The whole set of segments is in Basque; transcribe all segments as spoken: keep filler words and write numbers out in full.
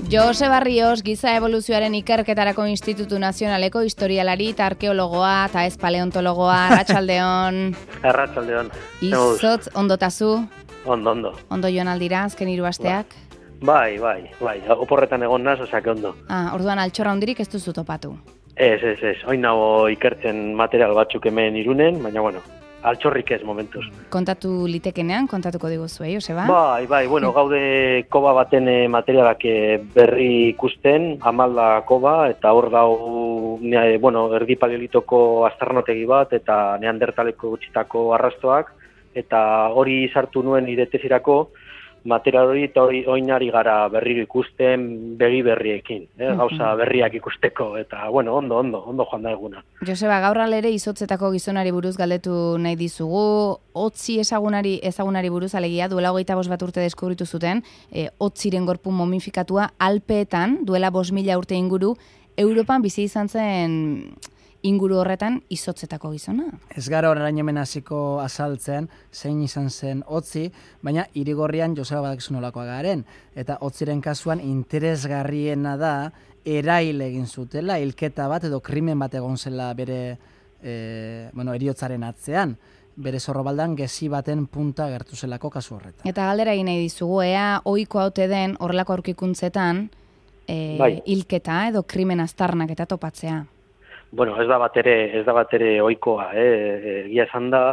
Jose Barrios, giza evoluzioaren ikerketarako Institutu Nazionaleko historialari eta arkeologoa eta ez paleontologoa, arratsaldeon. Arratsaldeon. Izotz, ondotazu? Ondo, ondo. Ondo joan aldira, azken hiru asteak? Bai, bai, bai, oporretan egon naz, osea, que ondo. Ah, orduan altxorra hundirik ez duzu topatu? Ez, ez, ez, oin nago ikertzen material batzuk hemen Irunen, baina, bueno, altxorrik ez momentuz. Kontatu litekenean, kontatuko diguzu, eh, Joseba? Bai, bai, bueno, gaude koba baten materialak berri ikusten, Amalda koba, eta hor dau, bueno, erdi paleolitoko aztarnotegi bat, eta neandertaleko utxitako arrastoak, eta hori sartu nuen nire tesirako, material hori eta hori oinari gara berriro ikusten begi berriekin, eh? Gauza berriak ikusteko, eta, bueno, ondo, ondo, ondo joan da eguna. Joseba, gaur alere izotzetako gizonari buruz galdetu nahi dizugu, hotzi ezagunari, ezagunari buruz alegia, duela hogeita bost bat urte deskubritu zuten, e, hotziren gorpu momifikatua Alpeetan, duela bost mila urte inguru, Europan bizi izan zen inguru horretan izotzetako gizona. Ez gara orain hemen hasiko azaltzen zein izan zen hotzi, baina Irigorrian Joseba badakizu nolakoa garen, eta hotziren kasuan interesgarriena da erail egin zutela, hilketa bat edo krimen bat egon zela bere e, bueno, eriotzaren atzean, bere zorrobaldan gezi baten punta gertu zelako kasu horretan. Eta galdera egin nahi dizugu, ea ohiko haute den horrelako aurkikuntzetan e, bai. Hilketa edo krimen aztarnak eta topatzea. Bueno, ez da bat ere, ez da bat ere ohikoa, eh? Egia esan da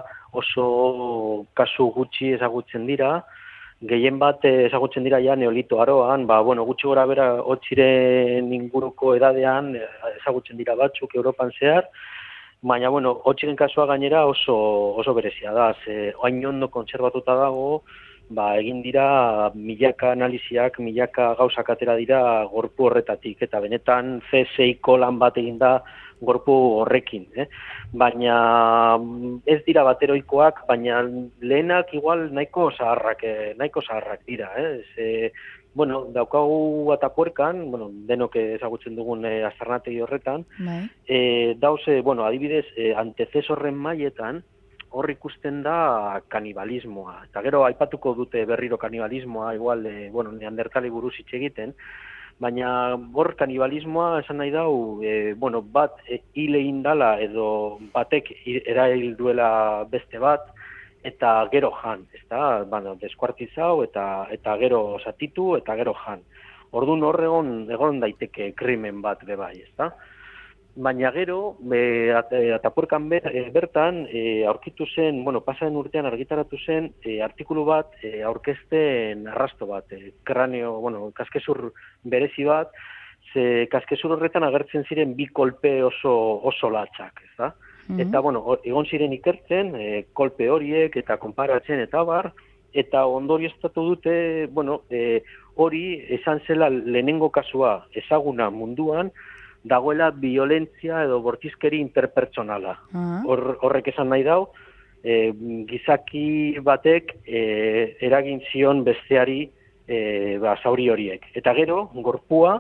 oso kasu gutxi ezagutzen dira, gehien bat ezagutzen dira ja neolito aroan, ba, bueno, gutxi gora bera hotziren inguruko edadean ezagutzen dira batzuk Europan zehar, baina, bueno, hotziren kasua gainera oso, oso berezia da, ze hain ondo kontserbatuta dago, ba, egin dira milaka analiziak, milaka gauzak atera dira gorpu horretatik, eta benetan C S I-ko lan bat egin da gorpu horrekin, eh? Baina ez dira bateroikoak, baina lehenak igual nahiko zaharrak, eh, nahiko zaharrak dira, eh? Ze, bueno, daukagu Atapuerkan, bueno, denok ezagutzen dugun eh, aztarnategi horretan, eh, dauze, bueno, adibidez, eh, antecesorren mailetan, hor ikusten da kanibalismoa. Eta gero aipatuko dute berriro kanibalismoa, igual, eh, bueno, neandertali buruz hitz egiten, baina hor kanibalismoa esan nahi dau, e, bueno, bat e, hile indala edo batek erail duela beste bat, eta gero jan, ezta, bueno, deskuartizau eta eta gero satitu eta gero jan. Orduan hor egon, egon daiteke krimen bat bebai, ezta? Baina gero, e, at, Atapuerkan ber, e, bertan, e, aurkitu zen, bueno, pasaren urtean argitaratu zen, e, artikulu bat, e, aurkezten arrasto bat, e, kranio, bueno, kaskezur berezi bat, ze kaskezur horretan agertzen ziren bi kolpe oso, oso latxak, ez da? Mm-hmm. Eta, bueno, egon ziren ikertzen, e, kolpe horiek eta konparatzen eta bar, eta ondorioztatu dute, bueno, e, hori esan zela lehenengo kasua ezaguna munduan, dagoela violentzia edo bortizkeri interpertsonala. Hor, horrek esan nahi dau, e, gizaki batek e, eragin zion besteari e, ba, zauri horiek. Eta gero, gorpua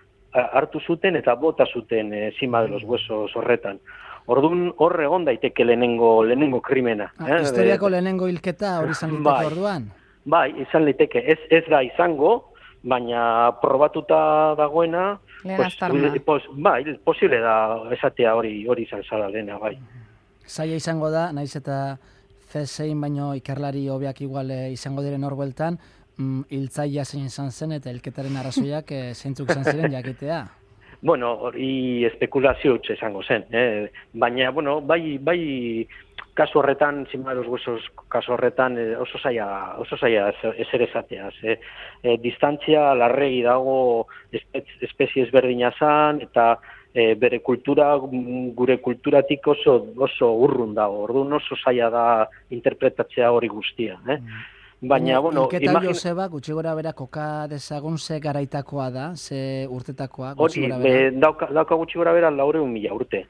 hartu zuten eta bota zuten e, zima de los huesos horretan. Orduan hor egon daiteke lehenengo, lehenengo krimena. Ah, eh? Historiako de, lehenengo hilketa hori izan liteke bai, orduan? Bai, izan liteke. Ez, ez da izango, baina probatuta dagoena, pues, pues, bai, posible da esatea hori hori izan zala dena, bai. Zaila izango da, naiz eta C S I baino ikerlari hobeak igual izango diren hor bueltan, mm, hiltzailea zein izan zen eta hilketaren arrazoiak e, zeintzuk izan ziren jakitea. Bueno, hori espekulazio utxe izango zen, eh? Baina, bueno, bai, bai kasu horretan, zima los huesos kasu horretan eh, oso zaila, oso zaila ezer esateaz. Eh? Eh, distantzia larregi dago espezie ezberdina zan, eta eh, bere kultura, gure kulturatik oso, oso urrun dago. Orduan oso zaila da interpretatzea hori guztia. Eh? Mm. Baina, bueno, hilketa imagina... Joseba, gutxi gora bera koka dezagun ze garaitakoa da, ze urtetakoa, gutxi gora bera? Hori, dauka, dauka gutxi gora bera laureun mila urte.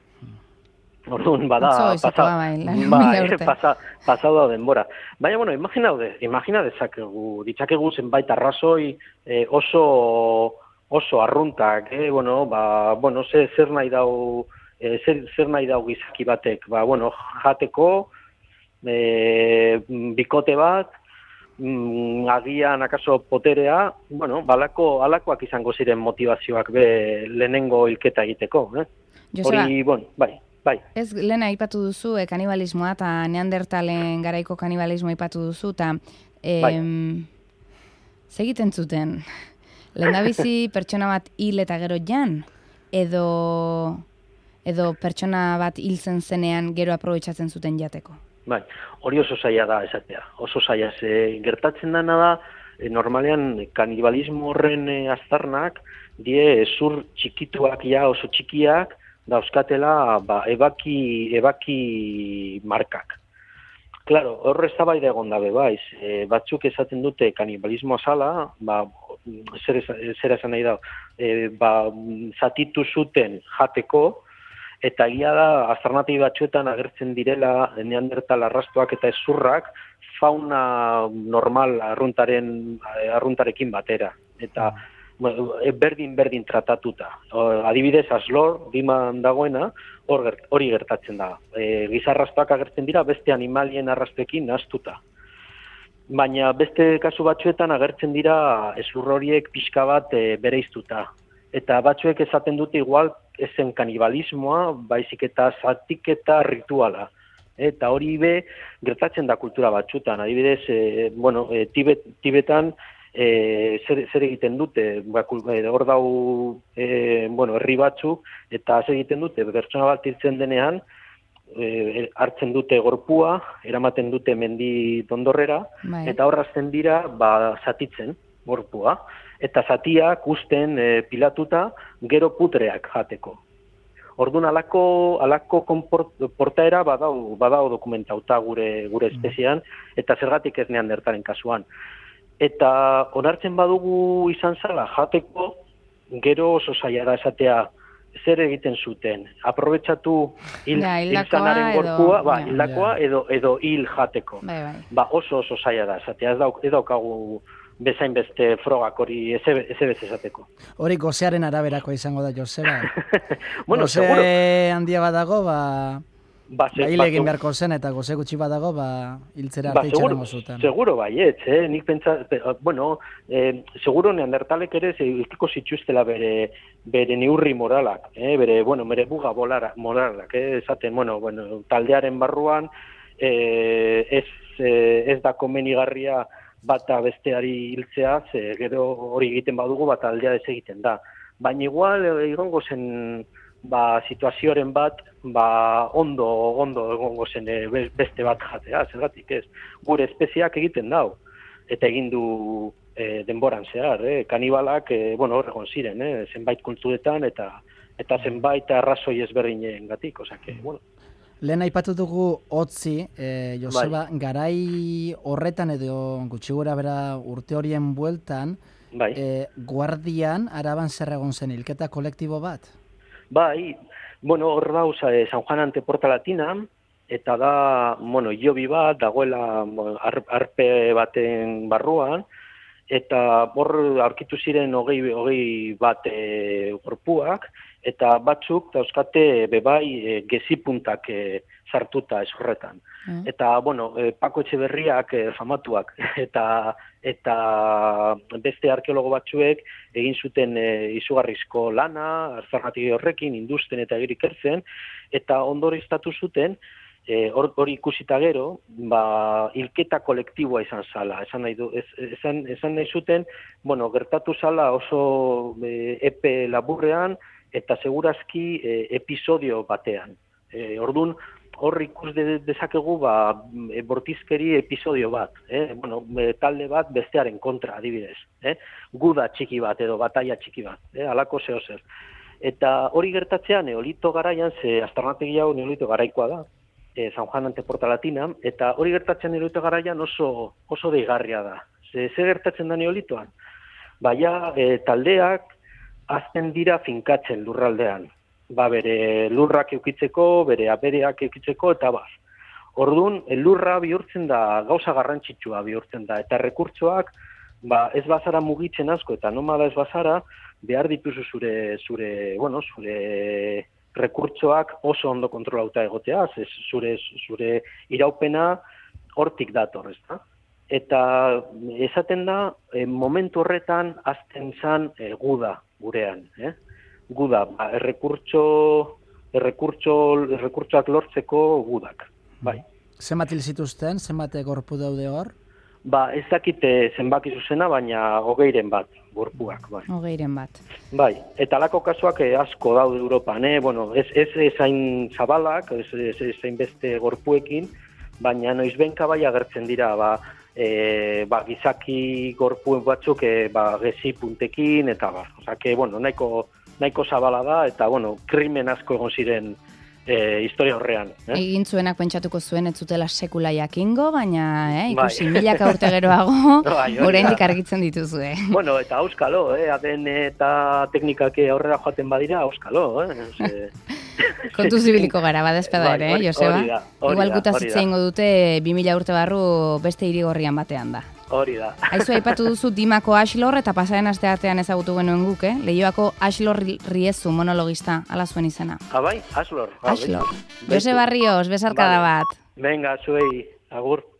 Orduan, bada, pasa, bai, pasa, pasado denbora. Baina, bueno, imagina, imagina dezakegu, ditzakegu zenbait arrazoi eh, oso, oso arruntak, eh? Bueno, ba, bueno, zer, zer nahi dau, eh, zer, zer nahi dau gizaki batek, ba, bueno, jateko, eh, bikote bat, mm, agian akaso poterea, bueno, balako, alakoak izango ziren motivazioak be lehenengo hilketa egiteko, eh? Joseba, hori, bueno, bai, bai. Ez, lehen aipatu duzu, e, kanibalismoa eta neandertalen garaiko kanibalismoa aipatu duzu, eta em, segiten zuten, lehendabizi pertsona bat hil eta gero jan, edo, edo pertsona bat hiltzen zenean gero aprobetxatzen zuten jateko? Bai, hori oso zaila da esatea, oso zaila, ze gertatzen dana da, e, normalean kanibalismo horren e, aztarnak, die zur txikituak ja oso txikiak, dauzkatela ba, ebaki, ebaki markak. Claro, horre eztabaida egon dabe baiz, e, batzuk esaten dute kanibalismoa zala, ba, zer, zer esan nahi da, e, ba, zatitu zuten jateko, eta egia da, aztarnategi batzuetan agertzen direla neandertal arrastoak eta ezurrak fauna normal arruntaren, arruntarekin batera. Eta berdin-berdin tratatuta. Adibidez, Aslor, diman dagoena, hori gertatzen da. E, gizarrastoak agertzen dira beste animalien arrastoekin nahaztuta. Baina beste kasu batzuetan agertzen dira ezur horiek pixka bat e, bereiztuta. Eta batzuek esaten dute igual ezen kanibalismoa, baizik eta zatiketa rituala. Eta hori be gertatzen da kultura batzuetan. Adibidez, e, bueno, e, Tibet, Tibetan E, zer, zer egiten dute, ba, hor dau e, bueno, herri batzuk, eta zer egiten dute, pertsona bat hiltzen denean, e, hartzen dute gorpua, eramaten dute mendi dondorrera, bai. Eta horrazten dira, ba, zatitzen gorpua, eta zatiak usten e, pilatuta, gero putreak jateko. Orduan alako, alako konport, portaera badau, badau dokumentauta gure, gure espezian, eta zergatik ez neandertalen kasuan. Eta onartzen badugu izan zala jateko, gero oso zaila da esatea zer egiten zuten. Aprobetxatu hil, ja, hilzanaren gorpua, ba, ja, hildakoa ja. edo, edo hil jateko. Bai, bai. Ba, oso oso zaila da esatea, ez, dauk, ez daukagu bezain beste frogak hori ez bez esateko. Hori gozearen araberako izango da, Joseba. Bueno, Goze seguro. handia badago, ba... Ba, ba, hile egin beharko zen, eta goze gutxi badago, ba, hiltzera ba, arte itxarango zuten. Seguro baietz, eh? Nik pentsa, bueno, eh, seguro neandertalek ere ikiko zituztela bere, bere neurri moralak, eh? bere, bueno, bere buga bolara, moralak, eh? Esaten, bueno, bueno, taldearen barruan, eh, ez, eh, ez da komenigarria bata besteari hiltzea, ze gero hori egiten badugu bat aldea ez egiten da. Baina igual, egongo zen, ba, situazioaren bat, ba, ondo, ondo egongo zen beste bat jatea, zergatik ez. Gure espeziak egiten dau, eta egin du e, denboran zehar, eh? Kanibalak, e, bueno, horregon ziren, eh? Zenbait kulturetan, eta eta zenbait arrazoi ezberdinen gatik, osake, bueno. Lehen aipatu dugu hotzi, e, Joseba, bai. Garai horretan edo gutxi gora bera urte horien bueltan, bai. e, Guardian, Araban zer egon zen hilketa kolektibo bat? Bai, bueno, hor dauz eh, San Juan ante Porta Latina, eta da, bueno, jobi bat, dagoela arpe baten barruan, eta hor aurkitu ziren hogei, hogei bat e, gorpuak, eta batzuk dauzkate bebai e, gezipuntak e, sartuta ez horretan. Mm. Eta, bueno, e, Pako Etxeberriak e, famatuak, eta eta beste arkeologo batzuek egin zuten e, izugarrizko lana, aztarnategi horrekin, industen eta ikertzen, eta ondoriztatu zuten, hori e, ikusita gero, ba, hilketa kolektiboa izan zala. Esan nahi, du, ez, esan, esan nahi zuten, bueno, gertatu zala oso e, epe laburrean, eta segurazki e, episodio batean. E, Ordun hor ikus de, dezakegu ba, e, bortizkeri episodio bat, eh? Bueno, e, talde bat bestearen kontra adibidez. Eh? Guda txiki bat edo bataia txiki bat, eh? Alako zeo zer. Eta hori gertatzean neolito garaian, ze aztarnategi hau neolito garaikoa da, e, San Juan ante Porta Latina, eta hori gertatzean neolito garaian oso, oso deigarria da. Ze, ze gertatzen da neolitoan? Baina e, taldeak azten dira finkatzen lurraldean. Ba, bere lurrak eukitzeko, bere abereak eukitzeko, eta bar. Orduan, lurra bihurtzen da, gauza garrantzitsua bihurtzen da, eta rekurtsoak, ba, ez bazara mugitzen asko, eta nomala ez bazara, behar dituzu zure, zure, bueno, zure rekurtsoak oso ondo kontrolauta egotea, ez zure, zure iraupena hortik dator, ez da? eta esaten da, e, momentu horretan azten zan e, guda gurean. Eh? Guda, ba, errekurtso, errekurtso, errekurtsoak lortzeko gudak. Bai. Zenbat hil zituzten, zenbat gorpu daude hor? Ba, ez dakite zenbaki zuzena, baina hogeiren bat, gorpuak. Bai. Hogeiren bat. Bai, eta alako kasuak eh, asko daude Europan, eh? Bueno, ez, ez ezain zabalak, ez, ez, ez ezain beste gorpuekin, baina noizbenka bai agertzen dira, ba, e, ba, gizaki gorpuen batzuk e, ba, gezi puntekin, eta ba, osake, bueno, nahiko, nahiko zabala da, eta, bueno, krimen asko egon ziren e, historia horrean. Eh? Egin zuenak pentsatuko zuen ez zutela sekula jakingo, baina eh, ikusi Bai. milaka urte geroago, Bai, hori da. oraindik argitzen dituzue. Bueno, eta auskalo, eh? A D N eta teknikak aurrera joaten badira, auskalo, eh? Ze... Kontu zibiliko gara, badezpada ere, Bai, eh, Joseba? hori da, hori Igual da, gutaz hori hitz da. egingo dute bi mila urte barru beste hirigorrian batean da. Hori da. Aizu, aipatu duzu Dimako Axlor eta pasaren aste artean ezagutu genuen guk, eh? Leioako Axlor Riezu monologista, ala zuen izena. Ah, bai? Aslor. Ah, Axlor. beitu. Joseba Barrios, besarkada Vale. bat. Venga, zuei, agur.